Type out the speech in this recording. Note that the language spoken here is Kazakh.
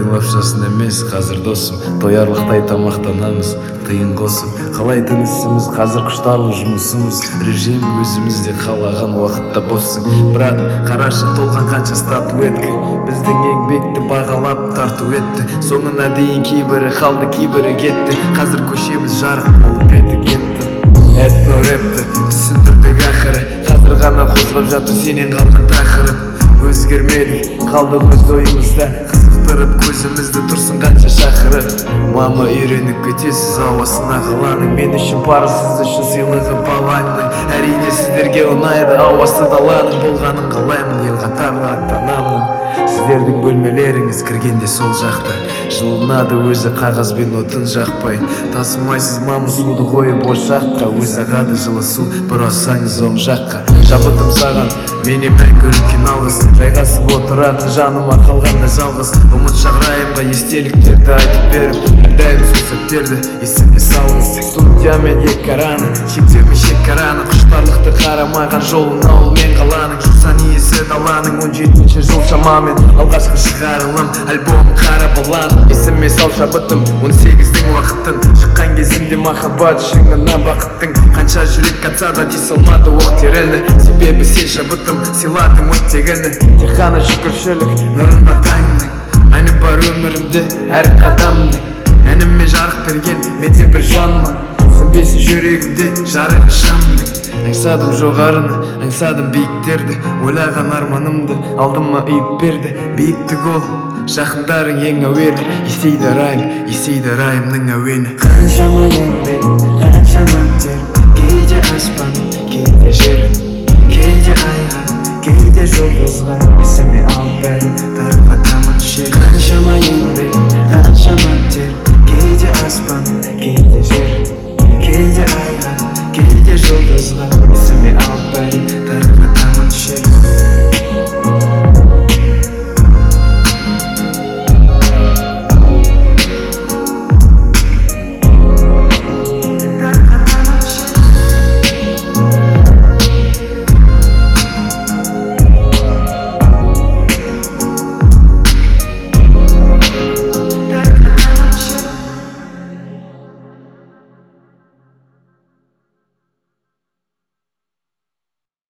Тойдың лапшасын емес, қазір досым, тоярлықтай тамақтанамыз, тыйын қосып. Қалайтын ісіміз, қазір құштарлық жұмысымыз, режим өзімізде қалаған уақытта боссың. Бірақ қарашы, толған қанша статуэтка, біздің еңбекті бағалап тарту етті. Соңына дейін кейбірі қалды, кейбірі кетті. Қазір көшеміз жарық болып кетті. Этно-рэпті түсіндірдік ақыры, қазір ғана қозғап жатыр сенен қалған тақырып. Өзгермедік, қалдық өз ойымызда, қызықтырып көзімізді тұрсын қанша шақырып. Мама, үйреніп кетесіз ауасына қаланың, мен үшін пары, сіз үшін сыйлығы балаңның. Әрине сіздерге ұнайды ауасы даланың, болғанын қалаймын, ел қатарлы аттанамын. Сіздердің бөлмелеріңіз кіргенде сол жақта жылынады өзі қағаз бен отын жақпай. Тасымайсыз мамы суды қойып ошаққа, өз ағады жылы су бұрасаңыз оң жаққа. Жабытым саған менен мәңгілік алғыс, жайғасып отыратын жаныма қалғанда жалғыз. Ұмыт шағырайымға естеліктерді айтып беріп, әрдайым сол сәттерді есіме салыңыз. Студия мен екараны, шектеумен шекараны, құштарлықты қарамаған жолын ауыл мен қаланың. Жусан иесі даланың, 17-ші жыл шамамен алғашқы шығарылым альбом қара баланың. Есіме сал шабытым 18-дің уақытын, шыққан кезімде махаббат шыңына бақыттың. Қанша жүрек қатса да дей салмады оқ терені, себебі сен шабытым сыйладың оттегіні. Тек қана шүкіршілік нұрында таңның, мәні бар өмірімде әр қадамның. Әніме жарық берген менде бір жанмын, сөнбесін жүрегімде жарығы шамның. Аңсадым жоғарыны, аңсадым биіктерді, ойлаған арманымды алдыма үйіп берді. Биіктік ол, жақындарың ең әуелі, есейді райым, есейді райымның әуені. Қаншама еңбек, қаншама